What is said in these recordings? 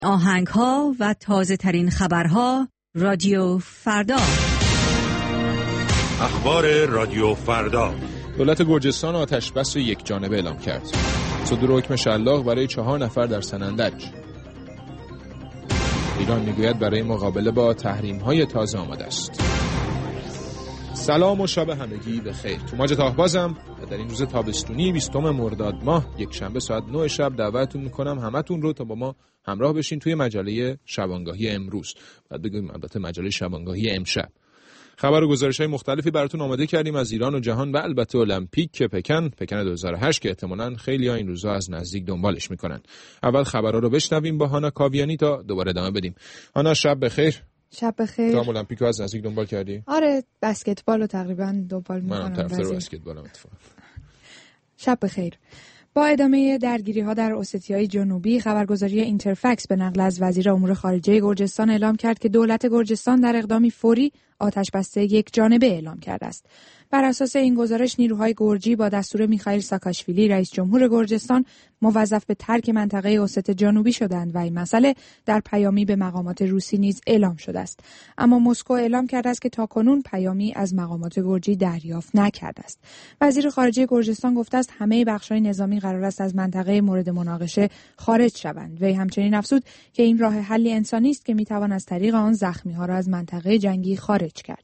آهنگ‌ها و تازه‌ترین خبرها رادیو فردا. اخبار رادیو فردا. دولت گرجستان آتش بس یک جانبه اعلام کرد. صدور حکم شلاق برای 4 نفر در سنندج. ایران میگوید برای مقابله با تحریم‌های تازه آماده است. سلام و شب همگی بخیر. توماج تاهبازم و در این روز تابستونی 20 مرداد ماه یک شنبه ساعت 9 شب دعوتتون میکنم همتون رو تا با ما همراه بشین توی مجله شبانگاهی امروز. بعد بگیم البته مجله شبانگاهی امشب. خبر و گزارش‌های مختلفی براتون آماده کردیم از ایران و جهان و البته المپیک پکن 2008 که احتمالاً خیلی‌ها این روزها از نزدیک دنبالش میکنن. اول خبرها رو بشنویم با هانا کاویانی تا دوباره ادامه بدیم. هانا شب بخیر. شب بخیر. تو المپیک رو از نزدیک دنبال کردی؟ آره، بسکتبال رو تقریبا دنبال میکنم. منم طرفدار بسکتبالم اتفاقا. شب بخیر. با ادامه درگیری‌ها در اوستیای جنوبی، خبرگزاری اینترفکس به نقل از وزیر امور خارجه گرجستان اعلام کرد که دولت گرجستان در اقدامی فوری آتش‌بسته یک جانبه اعلام کرده است. بر اساس این گزارش نیروهای گرجی با دستور میخائیل ساکاشویلی رئیس جمهور گرجستان موظف به ترک منطقه اوست جنوبی شدند و این مسئله در پیامی به مقامات روسی نیز اعلام شده است. اما مسکو اعلام کرده است که تاکنون پیامی از مقامات گرجی دریافت نکرده است. وزیر خارجه گرجستان گفته است همه بخش‌های نظامی قرار است از منطقه مورد مناقشه خارج شوند. وی همچنین افزود که این راه حلی انسانی است که میتوان از طریق آن زخمی‌ها را از منطقه جنگی خارج کرد.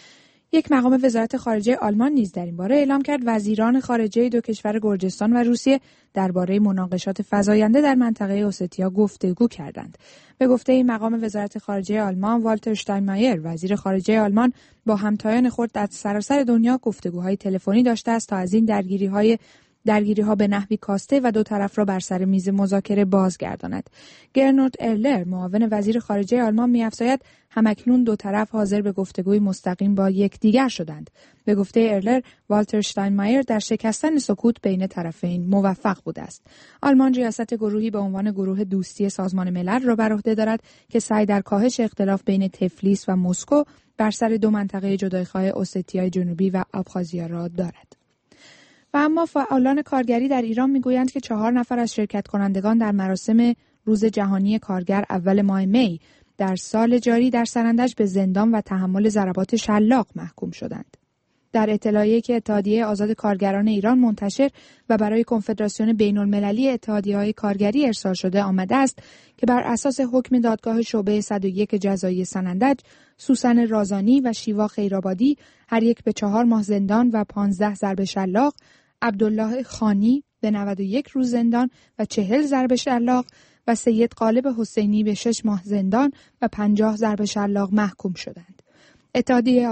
یک مقام وزارت خارجه آلمان نیز در این باره اعلام کرد وزیران خارجه دو کشور گرجستان و روسیه درباره مناقشات فزاینده در منطقه اوستیا گفتگو کردند. به گفته این مقام وزارت خارجه آلمان، والتر شتاینمایر وزیر خارجه آلمان با همتایان خود در سراسر دنیا گفتگوهای تلفنی داشته است تا از این درگیری‌ها به نحوی کاسته و دو طرف را بر سر میز مذاکره بازگرداند. گرنوت ارلر معاون وزیر خارجه آلمان می‌افزاید همکنون دو طرف حاضر به گفتگوی مستقیم با یکدیگر شدند. به گفته ارلر، والتر شتاینمایر در شکستن سکوت بین طرفین موفق بوده است. آلمان ریاست گروهی به عنوان گروه دوستی سازمان ملل را بر عهده دارد که سعی در کاهش اختلاف بین تفلیس و مسکو بر سر دو منطقه جدایخواه اوستیای جنوبی و آبخازیا را دارد. و اما فعالان کارگری در ایران میگویند که 4 نفر از شرکت کنندگان در مراسم روز جهانی کارگر اول ماه می در سال جاری در سنندج به زندان و تحمل ضربات شلاق محکوم شدند. در اطلاعیه‌ای که اتحادیه آزاد کارگران ایران منتشر و برای کنفدراسیون بین‌المللی اتحادیه‌های کارگری ارسال شده آمده است که بر اساس حکم دادگاه شعبه 101 جزایی سنندج، سوسن رازانی و شیوا خیرآبادی هر یک به 4 ماه زندان و 15 ضرب شلاق، عبدالله خانی به 91 روز زندان و 40 ضرب شلاق و سید غالب حسینی به 6 ماه زندان و 50 ضرب شلاق محکوم شدند. اتحادیه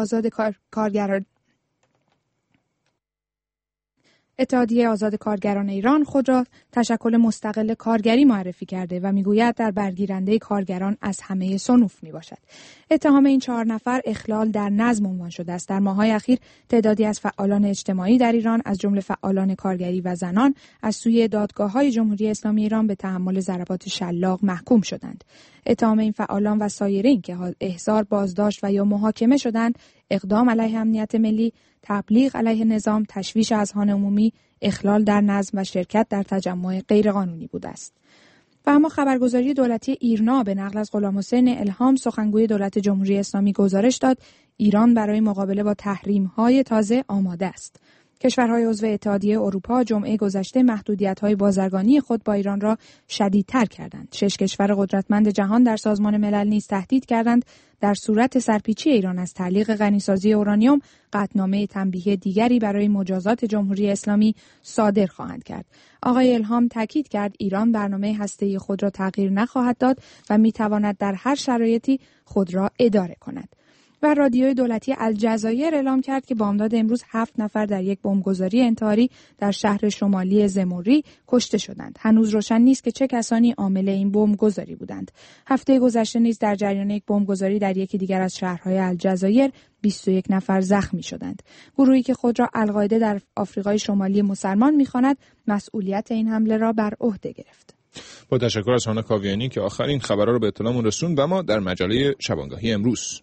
آزاد کارگران ایران خود را تشکل مستقل کارگری معرفی کرده و میگوید در برگیرنده کارگران از همه صنوف میباشد. اتهام این 4 نفر اخلال در نظم عنوان شده است. در ماه‌های اخیر تعدادی از فعالان اجتماعی در ایران از جمله فعالان کارگری و زنان از سوی دادگاه‌های جمهوری اسلامی ایران به تحمل ضربات شلاق محکوم شدند. اتهام این فعالان و سایرین که احضار، بازداشت و یا محاکمه شدند، اقدام علیه امنیت ملی، تبلیغ علیه نظام، تشویش اذهان عمومی، اخلال در نظم و شرکت در تجمع غیرقانونی بوده است. و اما خبرگزاری دولتی ایرنا به نقل از غلامحسین الهام سخنگوی دولت جمهوری اسلامی گزارش داد ایران برای مقابله با تحریم‌های تازه آماده است. کشورهای عضو اتحادیه اروپا جمعه گذشته محدودیت‌های بازرگانی خود با ایران را شدیدتر کردند. 6 کشور قدرتمند جهان در سازمان ملل نیز تهدید کردند در صورت سرپیچی ایران از تعلیق غنیسازی اورانیوم قطعنامه تنبیهی دیگری برای مجازات جمهوری اسلامی صادر خواهند کرد. آقای الهام تاکید کرد ایران برنامه هسته‌ای خود را تغییر نخواهد داد و می‌تواند در هر شرایطی خود را اداره کند. و رادیوی دولتی الجزایر اعلام کرد که بامداد امروز 7 نفر در یک بمبگذاری انتحاری در شهر شمالی زموری کشته شدند. هنوز روشن نیست که چه کسانی عامل این بمبگذاری بودند. هفته گذشته نیز در جریان یک بمبگذاری در یکی دیگر از شهرهای الجزایر 21 نفر زخمی شدند. گروهی که خود را القاعده در آفریقای شمالی مسلمان می‌خواند، مسئولیت این حمله را بر عهده گرفت. با تشکر از هانا کاویانی که آخرین خبرها رو به اطلاعمون رسوند و ما در مجله شبانگاهی امروز.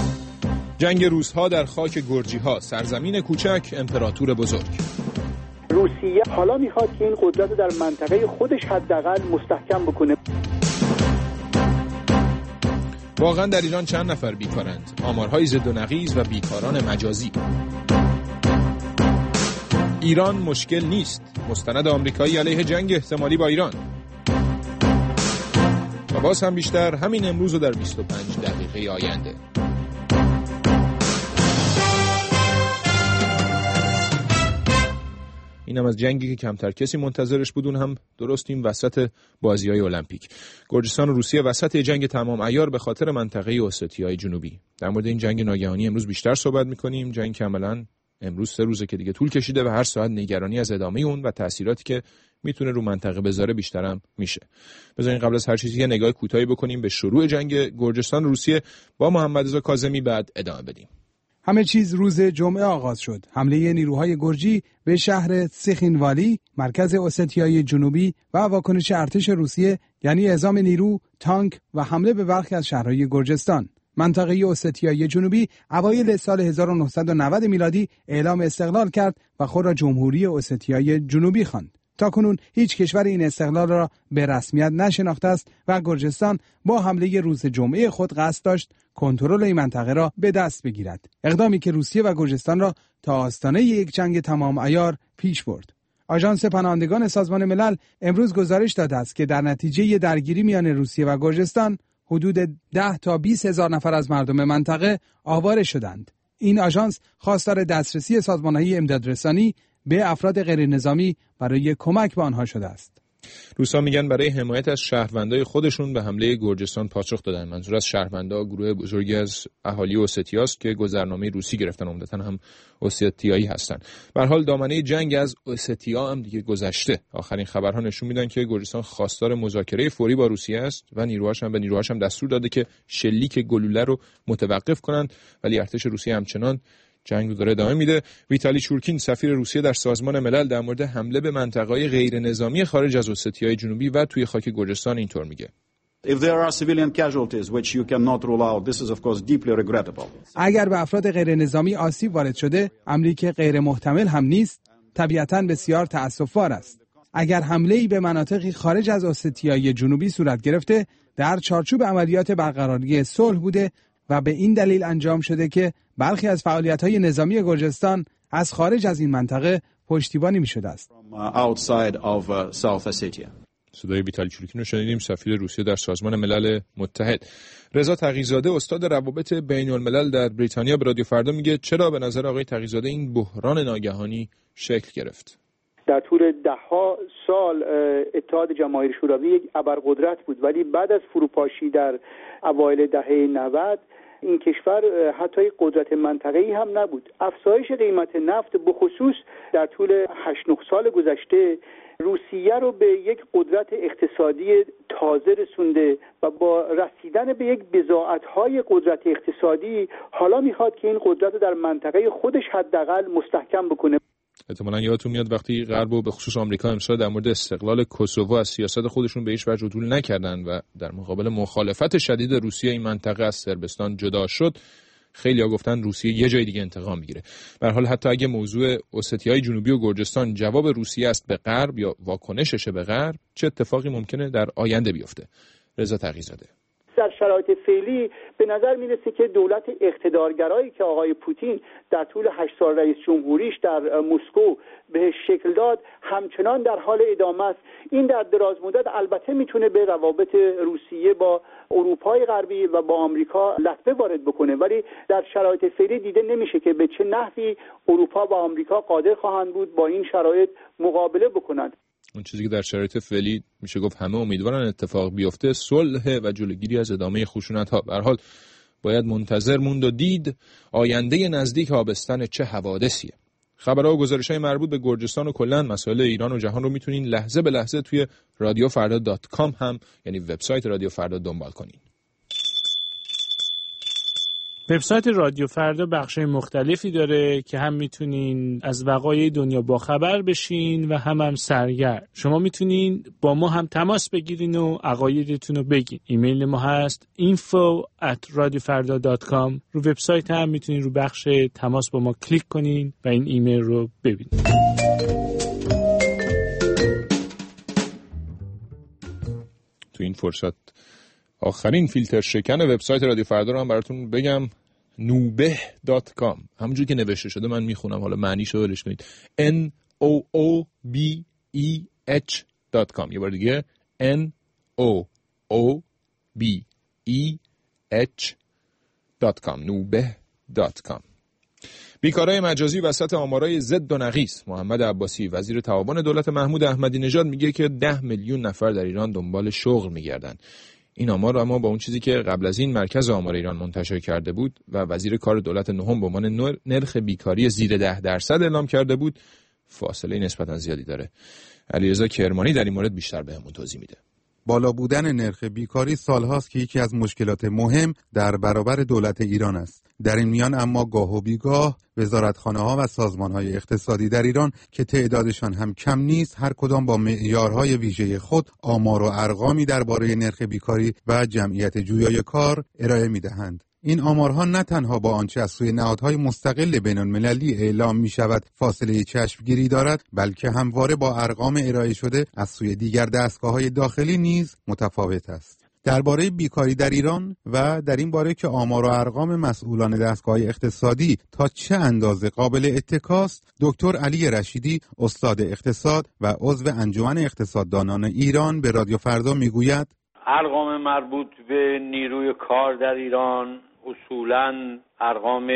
جنگ روس‌ها در خاک گرجی‌ها، سرزمین کوچک، امپراتور بزرگ. روسیه حالا میخواد که این قدرت رو در منطقه خودش حداقل مستحکم بکنه. واقعا در ایران چند نفر بیکارند؟ آمارهای ضد و نقیض و بیکاران مجازی. ایران مشکل نیست. مستند آمریکایی علیه جنگ احتمالی با ایران. و باز هم بیشتر همین امروز و در 25 دقیقه آینده. اینم از جنگی که کمتر کسی منتظرش بود، اون هم درست این وسط بازی‌های المپیک. گرجستان و روسیه وسط جنگ تمام عیار به خاطر منطقه اوستیای جنوبی. در مورد این جنگ ناگهانی امروز بیشتر صحبت می‌کنیم. جنگ کاملاً امروز 3 روزه که دیگه طول کشیده و هر ساعت نگرانی از ادامه اون و تأثیراتی که میتونه رو منطقه بذاره بیشتر هم میشه. بذارین قبل از هر چیزی یه نگاه کوتاهی بکنیم به شروع جنگ گرجستان و روسیه با محمدرضا کاظمی، بعد ادامه بدیم. همه چیز روز جمعه آغاز شد. حمله نیروهای گرجی به شهر سیخینوالی، مرکز اوستیای جنوبی و واکنش ارتش روسیه، یعنی اعزام نیرو، تانک و حمله به برخی از شهرهای گرجستان. منطقه اوستیای جنوبی اوایل سال 1990 میلادی اعلام استقلال کرد و خود را جمهوری اوستیای جنوبی خواند. تاکنون هیچ کشور این استقلال را به رسمیت نشناخته است و گرجستان با حمله روز جمعه خود قصد داشت کنترل این منطقه را به دست بگیرد. اقدامی که روسیه و گرجستان را تا آستانه یک جنگ تمام عیار پیش برد. آژانس پناهندگان سازمان ملل امروز گزارش داده است که در نتیجه درگیری میان روسیه و گرجستان حدود 10 تا 20 هزار نفر از مردم منطقه آواره شدند. این آژانس خواستار دسترسی سازمان‌های امدادرسانی به افراد غیر نظامی برای کمک به آنها شده است. روسا میگن برای حمایت از شهروندای خودشون به حمله گرجستان پاسخ دادن. منظور از شهروندا گروه بزرگی از اهالی اوستیا است که گذرنامه روسی گرفتن، عمدتاً هم اوستیایی هستن. به هر حال دامنه جنگ از اوستیا هم دیگه گذشته. آخرین خبرها نشون میدن که گرجستان خواستار مذاکره فوری با روسیه است و نیروهاش هم دستور داده که شلیک گلوله رو متوقف کنند، ولی ارتش روسیه همچنان جنگ رو داره ادامه میده. ویتالی چورکین سفیر روسیه در سازمان ملل در مورد حمله به منطقه‌های غیر نظامی خارج از اوستیای جنوبی و توی خاک گرجستان اینطور میگه: اگر به افراد غیر نظامی آسیب وارد شده، امری که غیر محتمل هم نیست، طبیعتاً بسیار تأسف‌بار است. اگر حمله‌ای به مناطقی خارج از اوستیای جنوبی صورت گرفته، در چارچوب عملیات برقراری صلح بوده و به این دلیل انجام شده که برخی از فعالیت‌های نظامی گرجستان از خارج از این منطقه پشتیبانی می‌شده است. صدای ویتالی چورکین رو شنیدیم، سفیر روسیه در سازمان ملل متحد. رضا تقی‌زاده استاد روابط بین‌الملل در بریتانیا به رادیو فردا میگه چرا به نظر آقای تقی‌زاده این بحران ناگهانی شکل گرفت؟ در طول ده‌ها سال اتحاد جماهیر شوروی یک ابرقدرت بود، ولی بعد از فروپاشی در اوایل دهه 90 این کشور حتی قدرت منطقه‌ای هم نبود. افزایش قیمت نفت به خصوص در طول 8-9 سال گذشته روسیه رو به یک قدرت اقتصادی تازه رسونده و با رسیدن به یک بضاعت‌های قدرت اقتصادی حالا میخواد که این قدرت رو در منطقه خودش حداقل مستحکم بکنه. احتمالاً یادتون میاد وقتی غرب و به خصوص آمریکا امسال در مورد استقلال کوسوو از سیاست خودشون به هیچ وجه عدول نکردن و در مقابل مخالفت شدید روسیه این منطقه از صربستان جدا شد، خیلی‌ها گفتن روسیه یه جای دیگه انتقام میگیره. به هر حال حتی اگه موضوع اوستیای جنوبی و گرجستان جواب روسیه است به غرب یا واکنششه به غرب، چه اتفاقی ممکنه در آینده بیفته؟ رضا تقی‌زاده: در شرایط فعلی به نظر میرسه که دولت اقتدارگرایی که آقای پوتین در طول 8 سال رئیس جمهوریش در مسکو بهش شکل داد همچنان در حال ادامه است. این در دراز مدت البته میتونه به روابط روسیه با اروپای غربی و با آمریکا لطمه وارد بکنه، ولی در شرایط فعلی دیده نمیشه که به چه نحوی اروپا و آمریکا قادر خواهند بود با این شرایط مقابله بکنند. اون چیزی که در شرایط فعلی میشه گفت همه امیدوارن اتفاق بیفته صلح و جلوگیری از ادامه خشونت‌ها. به هر حال باید منتظر موند و دید آینده نزدیک آبستن چه حوادثیه. خبرها و گزارش‌های مربوط به گرجستان و کلاً مسائل ایران و جهان رو میتونین لحظه به لحظه توی radiofarda.com هم یعنی وبسایت رادیو فردا دنبال کنین. وبسایت رادیو فردا بخش‌های مختلفی داره که هم میتونین از وقایع دنیا باخبر بشین و هم سرگرم. شما میتونین با ما هم تماس بگیرین و عقایدتون رو بگین. ایمیل ما هست info@radiofarda.com. رو وبسایت هم میتونین رو بخش تماس با ما کلیک کنین و این ایمیل رو ببینین. تو این فرصت آخرین فیلتر شکن وبسایت رادیو فردا رو هم براتون بگم. nubeh.com همونجوری که نوشته شده من میخونم، حالا معنیشو ولش کنید. NOOBEH.com. یه بار دیگه NOOBEH.com nubeh.com. بیکارای مجازی وسط آمارای ضد و نقیص. محمد عباسی وزیر تعاون دولت محمود احمدی نژاد میگه که 10 میلیون نفر در ایران دنبال شغل میگردن. این آمار اما با اون چیزی که قبل از این مرکز آمار ایران منتشر کرده بود و وزیر کار دولت نهم به عنوان نرخ بیکاری زیر 10% اعلام کرده بود فاصله نسبتا زیادی داره. علیرضا کرمانی در این مورد بیشتر بهمون توضیح میده. بالا بودن نرخ بیکاری سالهاست که یکی از مشکلات مهم در برابر دولت ایران است. در این میان اما گاه و بیگاه وزارتخانه‌ها و سازمان‌های اقتصادی در ایران که تعدادشان هم کم نیست، هر کدام با معیارهای ویژه خود آمار و ارقامی درباره نرخ بیکاری و جمعیت جویای کار ارائه می‌دهند. این آمارها نه تنها با آنچه از سوی نهادهای مستقل بین‌المللی اعلام می‌شود فاصله چشمگیری دارد، بلکه همواره با ارقام ارائه شده از سوی دیگر دستگاه‌های داخلی نیز متفاوت است. درباره بیکاری در ایران و در این باره که آمار و ارقام مسئولان دستگاه اقتصادی تا چه اندازه قابل اتکاست، دکتر علی رشیدی استاد اقتصاد و عضو انجمن اقتصاددانان ایران به رادیو فردا میگوید: ارقام مربوط به نیروی کار در ایران اصولاً ارقام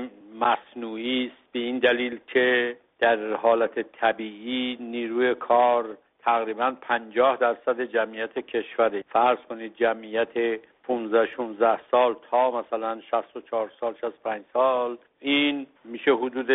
مصنوعی است، به این دلیل که در حالت طبیعی نیروی کار تقریباً 50% جمعیت کشوره. فرض کنید جمعیت 15-16 سال تا مثلا 64 سال 65 سال، این میشه حدود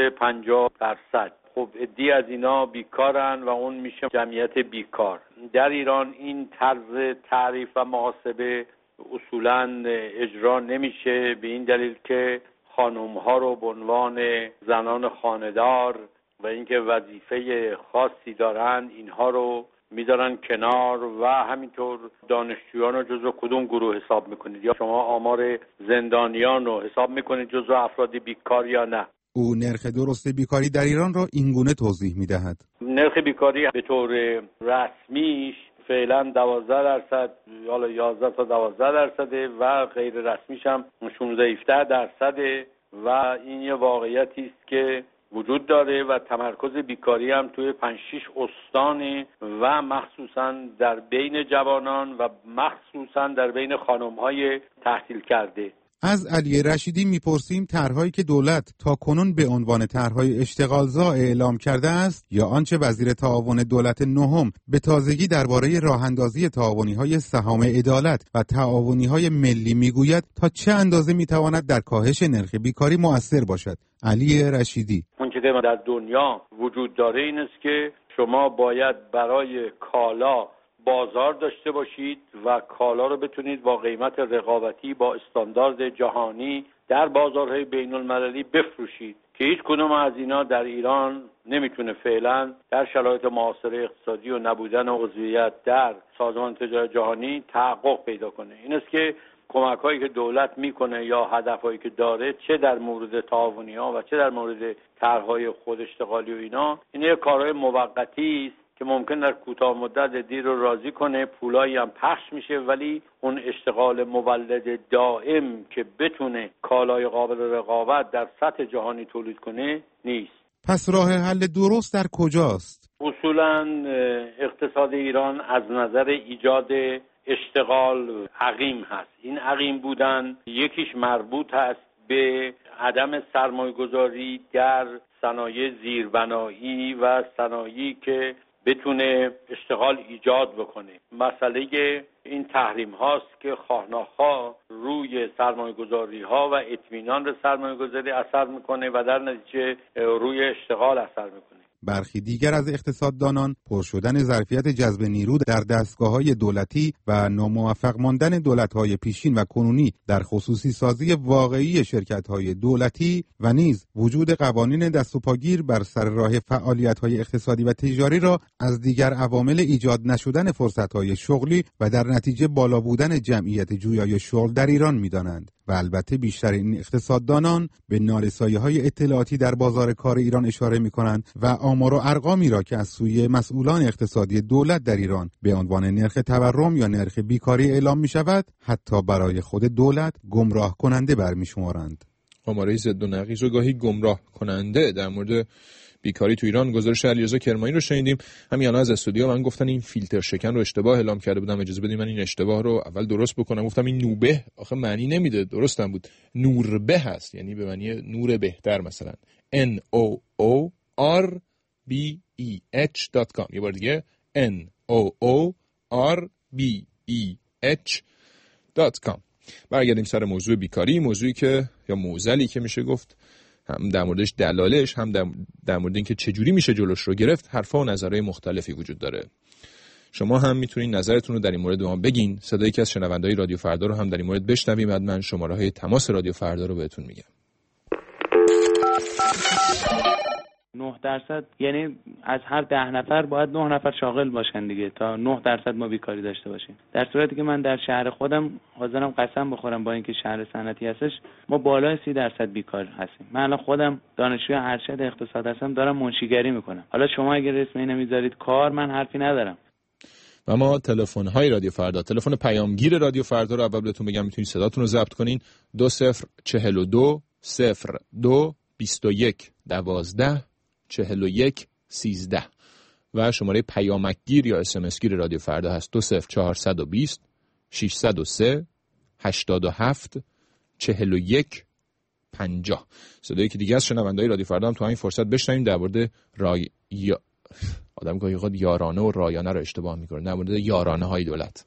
50%. خب عده‌ای از اینا بیکارن و اون میشه جمعیت بیکار. در ایران این طرز تعریف و محاسبه اصولاً اجرا نمیشه، به این دلیل که خانم‌ها رو به عنوان زنان خانه‌دار و اینکه وظیفه خاصی دارن اینها رو میذارن کنار و همینطور دانشجویان رو جزو کدوم گروه حساب میکنید؟ یا شما آمار زندانیان رو حساب میکنید جزو افراد بیکار یا نه؟ او نرخ درست بیکاری در ایران را اینگونه توضیح میدهد: نرخ بیکاری به طور رسمیش فعلا 12%، حالا 11 تا 12% و غیر رسمیش هم 16-17%. و این یه واقعیتی است که وجود داره و تمرکز بیکاری هم توی 5-6 استان و مخصوصا در بین جوانان و مخصوصا در بین خانم‌های تحصیل کرده. از علی رشیدی میپرسیم طرحهایی که دولت تا کنون به عنوان طرحهای اشتغالزا اعلام کرده است یا آنچه وزیر تعاون دولت نهم به تازگی درباره راهاندازی تعاونی‌های سهام عدالت و تعاونی‌های ملی میگوید تا چه اندازه میتواند در کاهش نرخ بیکاری مؤثر باشد. علی رشیدی: اون که در دنیا وجود داره این است که شما باید برای کالا بازار داشته باشید و کالا رو بتونید با قیمت رقابتی با استاندارد جهانی در بازارهای بین المللی بفروشید که هیچ کدوم از اینا در ایران نمیتونه فعلا در شرایط معاصر اقتصادی و نبودن عضویت در سازمان تجارت جهانی تحقق پیدا کنه. این است که کمک هایی که دولت میکنه یا هدف هایی که داره، چه در مورد تعاونی ها و چه در مورد طرحهای خود اشتغالی و اینا، این یه کارهای موقتی است که ممکن در کوتاه مدت دیر رو راضی کنه، پولایی هم پخش میشه، ولی اون اشتغال مولد دائم که بتونه کالای قابل رقابت در سطح جهانی تولید کنه نیست. پس راه حل درست در کجاست؟ اصولاً اقتصاد ایران از نظر ایجاد اشتغال عقیم هست. این عقیم بودن یکیش مربوط هست به عدم سرمایه‌گذاری در صنایع زیربنایی و صنایعی که بتونه اشتغال ایجاد بکنه. مسئله این تحریم هاست که خواهناخواه روی سرمایه‌گذاری ها و اطمینان سرمایه‌گذاری اثر میکنه و در نتیجه روی اشتغال اثر میکنه. برخی دیگر از اقتصاددانان پر شدن ظرفیت جذب نیرو در دستگاه‌های دولتی و ناموفق ماندن دولت‌های پیشین و کنونی در خصوصی سازی واقعی شرکت‌های دولتی و نیز وجود قوانین دست و پاگیر بر سر راه فعالیت‌های اقتصادی و تجاری را از دیگر عوامل ایجاد نشدن فرصت‌های شغلی و در نتیجه بالا بودن جمعیت جویای شغل در ایران می‌دانند و البته بیشتر این اقتصاددانان به نارسایی‌های اطلاعاتی در بازار کار ایران اشاره می‌کنند و آمار و ارقامی را که از سوی مسئولان اقتصادی دولت در ایران به عنوان نرخ تورم یا نرخ بیکاری اعلام می‌شود حتی برای خود دولت گمراه کننده برمی‌شمارند. آمارهای ضد و نقیض و گاهی گمراه کننده در مورد بیکاری تو ایران گزارش علیرضا کرمانی رو شنیدیم. همین الان از استودیو من گفتن این فیلتر شکن رو اشتباه اعلام کرده بودم، اجازه بدید من این اشتباه رو اول درست بکنم. گفتم این نوبه آخه معنی نمیده، درستم بود، نوربه هست، یعنی به معنی نور بهتر، مثلا NOORBEH.com. یه بار دیگه NOORBEH.com. برگردیم سر موضوع بیکاری، موضوعی که یا معضلی که میشه گفت هم در موردش دلالش، هم در مورد اینکه چجوری میشه جلوش رو گرفت، حرفا و نظرهای مختلفی وجود داره. شما هم میتونین نظرتون رو در این مورد به ما بگین. صدای یکی از شنونده‌های رادیو فردا رو هم در این مورد بشنویم. بعد من شماره‌های تماس رادیو فردا رو بهتون میگم. 9% یعنی از هر 10 نفر باید 9 نفر شاغل باشن دیگه تا 9% ما بیکاری داشته باشیم. در صورتی که من در شهر خودم حاضرم قسم بخورم با اینکه شهر صنعتی هستش ما بالای 30% بیکار هستیم. من الان خودم دانشجوی ارشد اقتصاد هستم، دارم منشیگری میکنم. حالا شما اگه رسمی نمیذارید کار، من حرفی ندارم. و ما تلفن‌های رادیو فردا، تلفن پیامگیر رادیو فردا رو اول بهتون بگم، میتونید صداتون رو ضبط کنین 2042 02 21 12 41 13 و شماره پیامکگیر یا SMS گیر رادیو فردا هست 20420 603 87 41 50. صدایی که دیگه از شنونده‌های رادیو فردا هم تو همین فرصت بشنویم در مورد آدم گاهی اوقات یارانه و رایانه رو اشتباه می‌کنه، در مورد یارانه‌های دولت.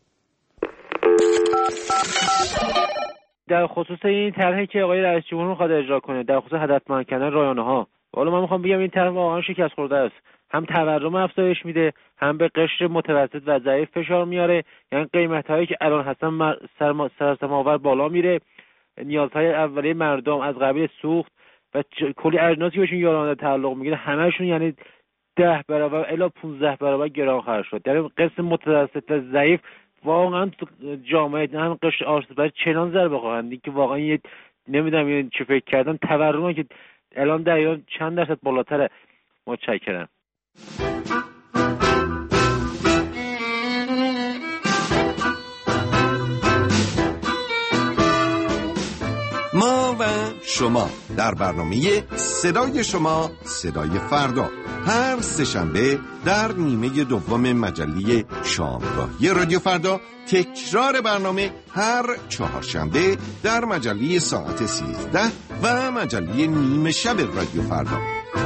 در خصوص این طرحی که آقای رئیس جمهور می‌خواد اجرا کنه در خصوص هدفمند کردن رایانه‌ها، حالا من میخوام بگم این طرح واقعا شکست خورده است. هم تورم افزایش میده، هم به قشر متوسط و ضعیف فشار میاره. یعنی قیمت‌هایی که الان هستن سرسم‌آور بالا میره. نیازهای اولیه مردم از قبیل سوخت و کلی اجناسی بهشون یارانه تعلق میگیره، همه‌شون یعنی 10 برابر الی 15 برابر گران خواهد شد. یعنی قسم متوسط و ضعیف واقعا جامعه هم قشر آسیب‌پذیر چنان ضربه خواهند که واقعا نمیدونم چه فکر کردن. تورمی که الان در ایران چند درصد بالاتره. متشکرم. ما و شما در برنامه صدای شما صدای فردا هر سه‌شنبه در نیمه دوم مجله شامگاهی رادیو فردا، تکرار برنامه هر چهارشنبه در مجله ساعت 13 و مجله نیمه شب رادیو فردا.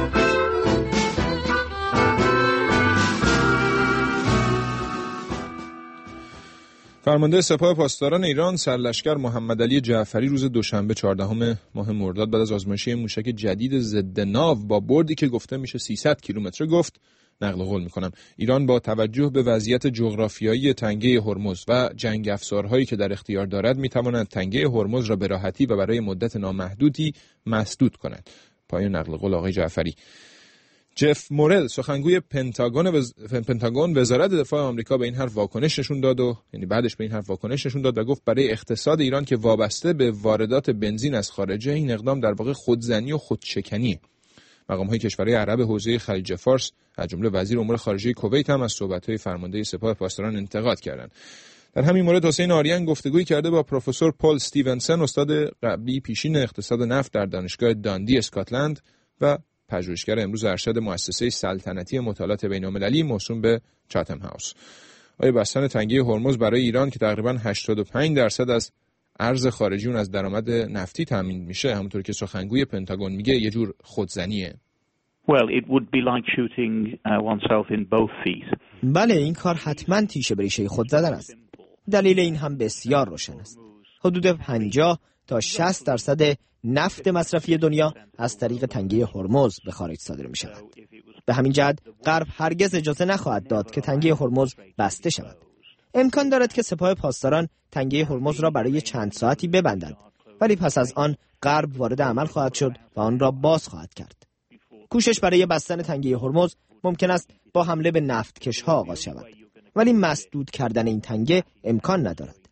فرمانده سپاه پاسداران ایران سرلشکر محمد علی جعفری روز دوشنبه 14 ماه مرداد بعد از آزمایش موشک جدید ضد ناو با بردی که گفته میشه 300 کیلومتر گفت نقل قول میکنم ایران با توجه به وضعیت جغرافیایی تنگه هرمز و جنگ افزارهایی که در اختیار دارد میتواند تنگه هرمز را به راحتی و برای مدت نامحدودی مسدود کند. پایان نقل قول آقای جعفری. جف مورل سخنگوی پنتاگون وزارت دفاع آمریکا به این حرف واکنش نشون داد و یعنی بعدش به این حرف واکنش نشون داد و گفت برای اقتصاد ایران که وابسته به واردات بنزین از خارجه این اقدام در واقع خودزنی و خودشکنی. مقام‌های کشورهای عرب حوزه خلیج فارس از جمله وزیر امور خارجه کویت هم از صحبت‌های فرمانده سپاه پاسداران انتقاد کردند. در همین مورد حسین آریان گفتگویی کرده با پروفسور پل استیونسن استاد قبلی پیشین اقتصاد نفت در دانشگاه داندی اسکاتلند و پژوهشگر امروز ارشد مؤسسه سلطنتی مطالعات بین‌المللی موسوم به چاتم هاوس. آیا بستن تنگه هرمز برای ایران که تقریباً 85% از ارز خارجی اون از درآمد نفتی تامین میشه همونطور که سخنگوی پنتاگون میگه یه جور خودزنیه؟ Well, it would be like shooting oneself in both feet. بله، این کار حتما تیشه به ریشه خود زدن است. دلیل این هم بسیار روشن است. حدود 50 تا 60% نفت مصرفی دنیا از طریق تنگه هرمز به خارج صادر می شود. به همین جهت غرب هرگز اجازه نخواهد داد که تنگه هرمز بسته شود. امکان دارد که سپاه پاسداران تنگه هرمز را برای چند ساعتی ببندند، ولی پس از آن غرب وارد عمل خواهد شد و آن را باز خواهد کرد. کوشش برای بستن تنگه هرمز ممکن است با حمله به نفتکش‌ها آغاز شود، ولی مسدود کردن این تنگه امکان ندارد.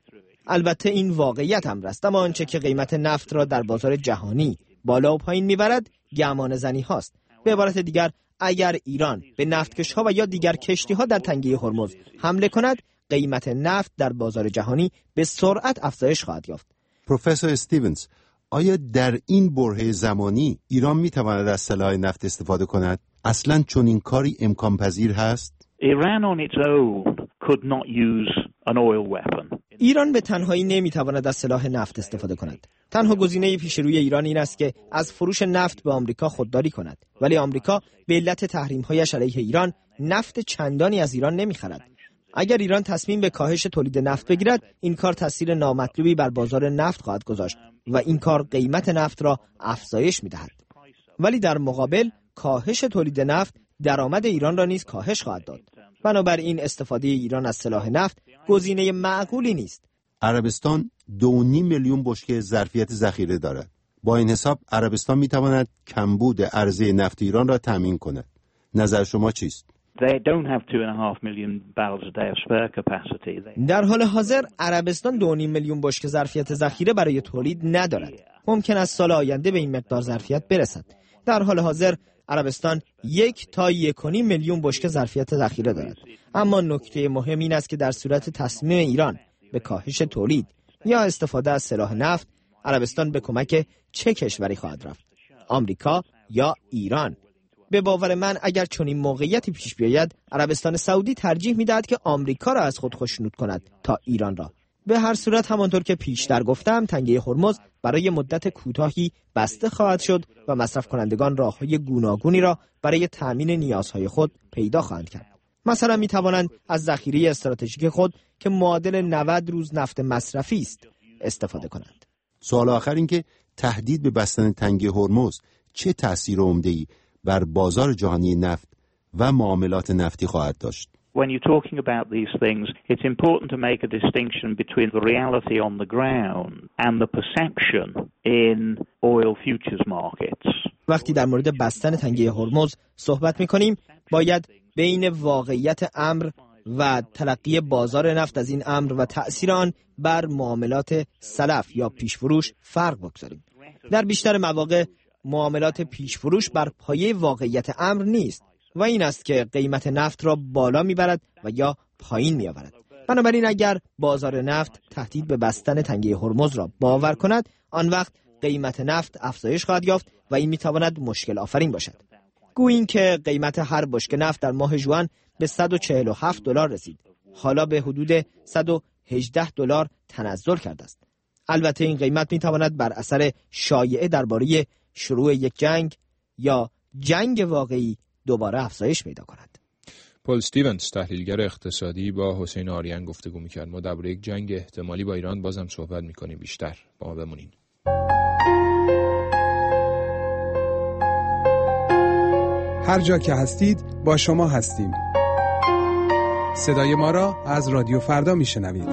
البته این واقعیت هم است، اما آنچه که قیمت نفت را در بازار جهانی بالا و پایین میبرد گمان زنی هاست. به عبارت دیگر اگر ایران به نفتکش‌ها و یا دیگر کشتی‌ها در تنگه هرمز حمله کند، قیمت نفت در بازار جهانی به سرعت افزایش خواهد یافت. پروفسور استیونز، آیا در این برهه زمانی ایران میتواند از سلاح نفت استفاده کند؟ اصلاً چون این کاری امکان پذیر هست؟ Iran on its own could not use an oil weapon. ایران به تنهایی نمیتواند از سلاح نفت استفاده کند. تنها گزینه پیش روی ایران این است که از فروش نفت به آمریکا خودداری کند. ولی آمریکا به علت تحریم‌هایش علیه ایران نفت چندانی از ایران نمیخرد. اگر ایران تصمیم به کاهش تولید نفت بگیرد، این کار تاثیر نامطلوبی بر بازار نفت خواهد گذاشت و این کار قیمت نفت را افزایش می‌دهد. ولی در مقابل کاهش تولید نفت درآمد ایران را نیز کاهش خواهد داد. بنابراین استفاده ایران از سلاح نفت گزینه معقولی نیست. عربستان 2.5 میلیون بشکه ظرفیت ذخیره دارد. با این حساب عربستان می‌تواند کمبود عرضه نفت ایران را تامین کند. نظر شما چیست؟ They don't have 2.5 million barrels a day of spare capacity. در حال حاضر عربستان 2.5 میلیون بشکه ظرفیت ذخیره برای تولید ندارد. ممکن است سال آینده به این مقدار ظرفیت برسد. در حال حاضر عربستان 1 تا 1.5 میلیون بشکه ظرفیت ذخیره دارد. اما نکته مهم این است که در صورت تصمیم ایران به کاهش تولید یا استفاده از سلاح نفت، عربستان به کمک چه کشوری خواهد رفت؟ آمریکا یا ایران؟ به باور من اگر چنین موقعیتی پیش بیاید، عربستان سعودی ترجیح می‌دهد که آمریکا را از خود خشنود کند تا ایران را. به هر صورت همانطور که پیشتر گفتم، تنگه هرمز برای مدت کوتاهی بسته خواهد شد و مصرف کنندگان راه‌های گوناگونی را برای تأمین نیازهای خود پیدا خواهند کرد. مثلا می‌توانند از ذخیره استراتژیک خود که معادل 90 روز نفت مصرفی است استفاده کنند. سوال آخر این که تهدید به بستن تنگه هرمز چه تأثیر عمده‌ای بر بازار جهانی نفت و معاملات نفتی خواهد داشت؟ When you're talking about these things, it's important to make a distinction between the reality on the ground and the perception in oil futures markets. وقتی در مورد بستن تنگه هرمز صحبت می‌کنیم، باید بین واقعیت امر و تلقی بازار نفت از این امر و تأثیر آن بر معاملات سلف یا پیشفروش فرق بگذاریم. در بیشتر مواقع معاملات پیشفروش بر پایه واقعیت امر نیست و این است که قیمت نفت را بالا میبرد و یا پایین میآورد. بنابراین اگر بازار نفت تهدید به بستن تنگه هرمز را باور کند، آن وقت قیمت نفت افزایش خواهد یافت و این میتواند مشکل آفرین باشد. گوییم که قیمت هر بشکه نفت در ماه ژوئن به $147 رسید. حالا به حدود $118 تنزل کرده است. البته این قیمت میتواند بر اثر شایعه درباره شروع یک جنگ یا جنگ واقعی دوباره افزایش پیدا کند. پل استیونز، تحلیلگر اقتصادی، با حسین آریان گفتگو می‌کرد. ما درباره یک جنگ احتمالی با ایران بازم صحبت می‌کنیم بیشتر. با ما بمونین. هر جا که هستید با شما هستیم. صدای ما را از رادیو فردا میشنوید.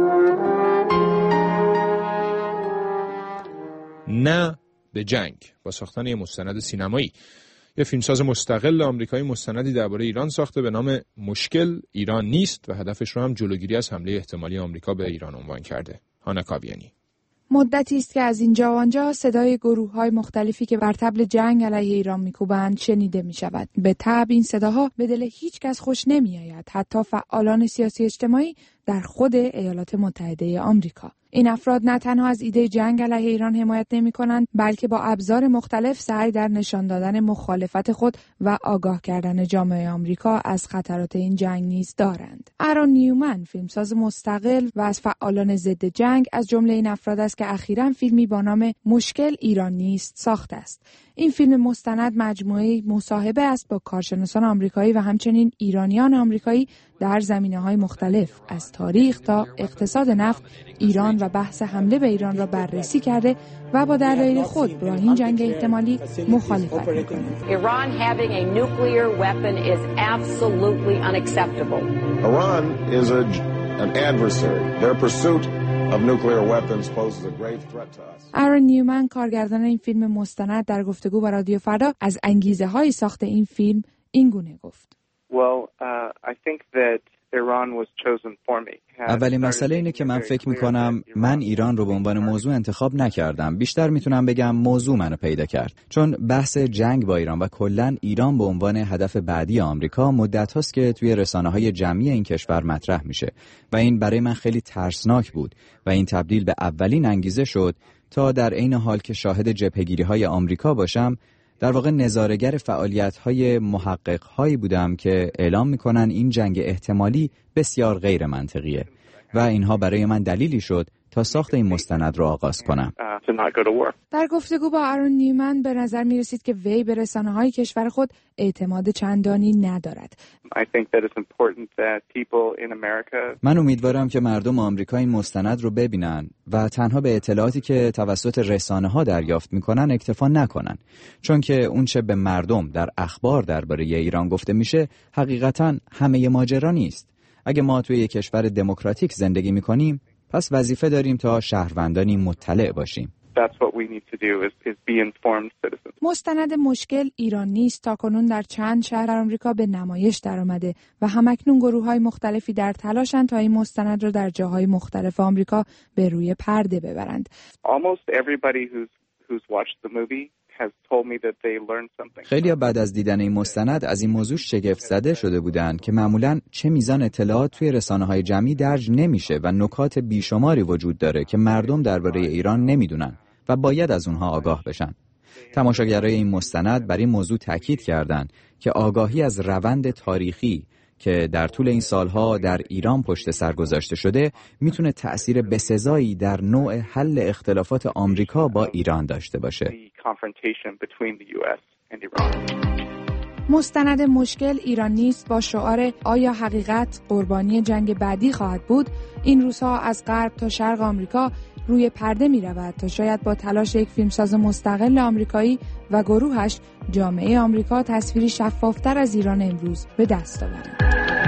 نه به جنگ، با ساختن یک مستند سینمایی. یه فیلمساز مستقل آمریکایی مستندی درباره ایران ساخته به نام مشکل ایران نیست و هدفش رو هم جلوگیری از حمله احتمالی آمریکا به ایران عنوان کرده. هانا کاویانی. مدتی است که از اینجا و آنجا صدای گروه‌های مختلفی که بر طبل جنگ علیه ایران می‌کوبند شنیده می‌شود. به طبع این صداها به دل هیچ کس خوش نمی‌آید، حتی فعالان سیاسی اجتماعی در خود ایالات متحده آمریکا. این افراد نه تنها از ایده جنگ علیه ایران حمایت نمی‌کنند، بلکه با ابزار مختلف سعی در نشان دادن مخالفت خود و آگاه کردن جامعه آمریکا از خطرات این جنگ نیز دارند. آرون نیومن، فیلمساز مستقل و از فعالان ضد جنگ، از جمله این افراد است که اخیراً فیلمی با نام مشکل ایران نیست ساخته است. این فیلم مستند مجموعه مصاحبه است با کارشناسان آمریکایی و همچنین ایرانیان آمریکایی در زمینه‌های مختلف، از تاریخ تا اقتصاد نفت ایران و بحث حمله به ایران را بررسی کرده و با دلایل خود با این جنگ احتمالی مخالفت می‌کند. Iran having a nuclear weapon is absolutely unacceptable. Iran is an adversary. Their pursuit of nuclear weapons poses a grave threat to us. آرون نیومن، کارگردان این فیلم مستند، در گفتگو با رادیو فردا از انگیزه‌های ساخت این فیلم این گونه گفت: Well, I think that اولین مسئله اینه که من فکر میکنم من ایران رو به عنوان موضوع انتخاب نکردم. بیشتر میتونم بگم موضوع منو پیدا کرد. چون بحث جنگ با ایران و کلاً ایران به عنوان هدف بعدی آمریکا مدت هاست که توی رسانه‌های جمعی این کشور مطرح میشه و این برای من خیلی ترسناک بود و این تبدیل به اولین انگیزه شد تا در عین حال که شاهد جبهه‌گیری‌های آمریکا باشم، در واقع نظاره‌گر فعالیت‌های محقق‌هایی بودم که اعلام می‌کنن این جنگ احتمالی بسیار غیر منطقیه و اینها برای من دلیلی شد تا ساخت این مستند رو آغاز کنم. در گفتگو با آرون نیومن به نظر می‌رسید که وی به رسانه‌های کشور خود اعتماد چندانی ندارد. من امیدوارم که مردم آمریکا این مستند رو ببینن و تنها به اطلاعاتی که توسط رسانه‌ها دریافت می‌کنن اکتفا نکنن، چون که اون چه به مردم در اخبار درباره ایران گفته میشه حقیقتاً همه ماجرا نیست. اگه ما توی یک کشور دموکراتیک زندگی می‌کنیم، پس وظیفه داریم تا شهروندانی مطلع باشیم. مستند مشکل ایران نیست تاکنون در چند شهر آمریکا به نمایش درآمده و همکنون گروه‌های مختلفی در تلاشند تا این مستند را در جاهای مختلف آمریکا به روی پرده ببرند. خیلی بعد از دیدن این مستند از این موضوع شگفت زده شده بودند که معمولاً چه میزان اطلاعات توی رسانه‌های جمعی درج نمیشه و نکات بیشماری وجود داره که مردم درباره ایران نمیدونن و باید از اونها آگاه بشن. تماشاگرای این مستند بر این موضوع تاکید کردند که آگاهی از روند تاریخی که در طول این سالها در ایران پشت سر گذاشته شده میتونه تأثیر بسزایی در نوع حل اختلافات آمریکا با ایران داشته باشه. مستند مشکل ایران نیست با شعار آیا حقیقت قربانی جنگ بعدی خواهد بود این روزها از غرب تا شرق آمریکا روی پرده می رود تا شاید با تلاش یک فیلمساز مستقل آمریکایی و گروهش جامعه آمریکا تصویری شفافتر از ایران امروز به دست آورد.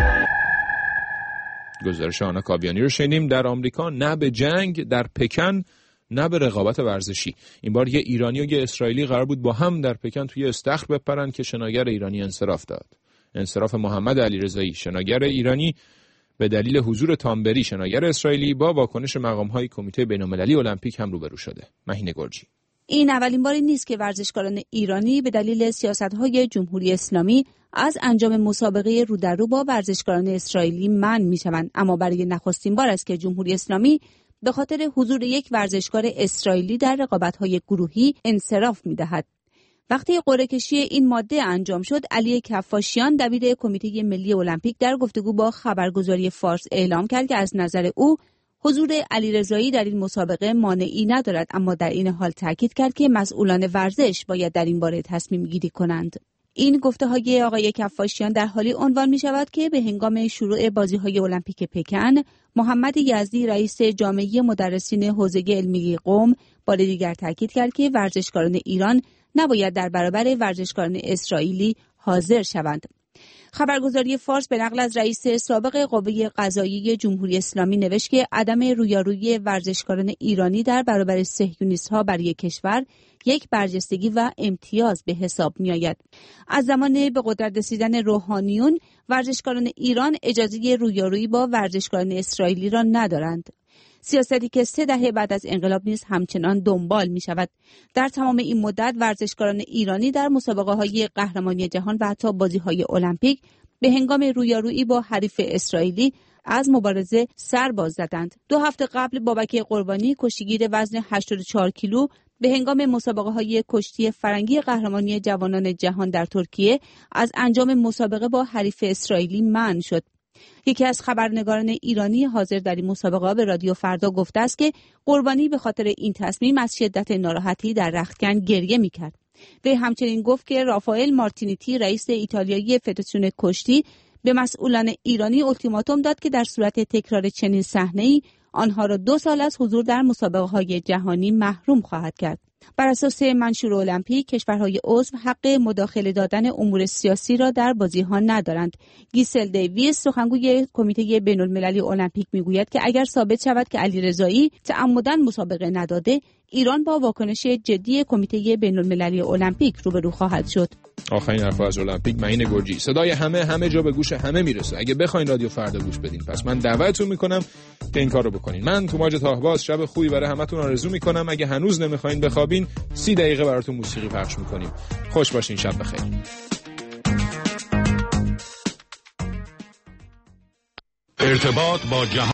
گزارش آنا کابیانی رو شنیدیم. در آمریکا نه به جنگ، در پکن نه به رقابت ورزشی. این بار یه ایرانی و یه اسرائیلی قرار بود با هم در پکن توی استخر بپرن که شناگر ایرانی انصراف داد. انصراف محمد علیرضایی شناگر ایرانی به دلیل حضور تامبری شناگر اسرائیلی با واکنش مقام‌های کمیته بین‌المللی المپیک هم روبرو شده. مهین گرجی. این اولین باری نیست که ورزشکاران ایرانی به دلیل سیاست‌های جمهوری اسلامی از انجام مسابقه رو در رو با ورزشکاران اسرائیلی منع می‌شوند، اما برای نخستین بار است که جمهوری اسلامی به خاطر حضور یک ورزشکار اسرائیلی در رقابت‌های گروهی انصراف می‌دهد. وقتی قرعه‌کشی این ماده انجام شد، علی کفاشیان دبیر کمیته ملی المپیک در گفتگو با خبرگزاری فارس اعلام کرد که از نظر او حضور علیرضایی در این مسابقه مانعی ندارد، اما در این حال تاکید کرد که مسئولان ورزش باید در این باره تصمیم گیری کنند. این گفته‌های آقای کفاشیان در حالی عنوان می‌شود که به هنگام شروع بازی‌های المپیک پکن، محمد یزدی رئیس جامعه مدرسین حوزه علمی قم بار دیگر تاکید کرد که ورزشکاران ایران نباید در برابر ورزشکاران اسرائیلی حاضر شوند. خبرگزاری فارس به نقل از رئیس سابق قوه قضاییه جمهوری اسلامی نوشت که عدم رویارویی ورزشکاران ایرانی در برابر صهیونیست‌ها برای کشور یک برجستگی و امتیاز به حساب می‌آید. از زمان به قدرت رسیدن روحانیون، ورزشکاران ایران اجازه رویارویی با ورزشکاران اسرائیلی را ندارند. سیاستی که 3 دهه بعد از انقلاب نیز همچنان دنبال می شود. در تمام این مدت ورزشکاران ایرانی در مسابقه‌های قهرمانی جهان و حتی بازی‌های المپیک به هنگام رویارویی با حریف اسرائیلی از مبارزه سر باز زدند. 2 هفته قبل بابک قربانی کشتیگیر وزن 84 کیلو به هنگام مسابقه‌های کشتی فرنگی قهرمانی جوانان جهان در ترکیه از انجام مسابقه با حریف اسرائیلی منع شد. یکی از خبرنگاران ایرانی حاضر در این مسابقه به رادیو فردا گفته است که قربانی به خاطر این تصمیم از شدت ناراحتی در رختکن گریه می‌کرد. وی همچنین گفت که رافائل مارتینیتی رئیس ایتالیایی فدراسیون کشتی به مسئولان ایرانی التیماتوم داد که در صورت تکرار چنین صحنه‌ای آنها را 2 سال از حضور در مسابقه‌های جهانی محروم خواهد کرد. بر اساس منشور المپیک، کشورهای عضو حق مداخله دادن امور سیاسی را در بازی‌ها ندارند. گیسل دیویس، سخنگوی کمیته بین‌المللی المپیک، میگوید که اگر ثابت شود که علیرضایی تعمداً مسابقه نداده، ایران با واکنش جدی کمیته بین‌المللی المپیک روبرو خواهد شد. آخرین حرف از المپیک. معین گرجی. صدای همه جا به گوش همه میرسه. اگه بخواین رادیو فردا گوش بدین، پس من دعوتتون میکنم که این کارو بکنین. من توماج طاهباز شب خوبی برای همتون آرزو میکنم. اگه هنوز نمیخواین بخوابین، 30 دقیقه براتون موسیقی پخش میکنیم. خوش باشین. شب بخیر. ارتباط با جهان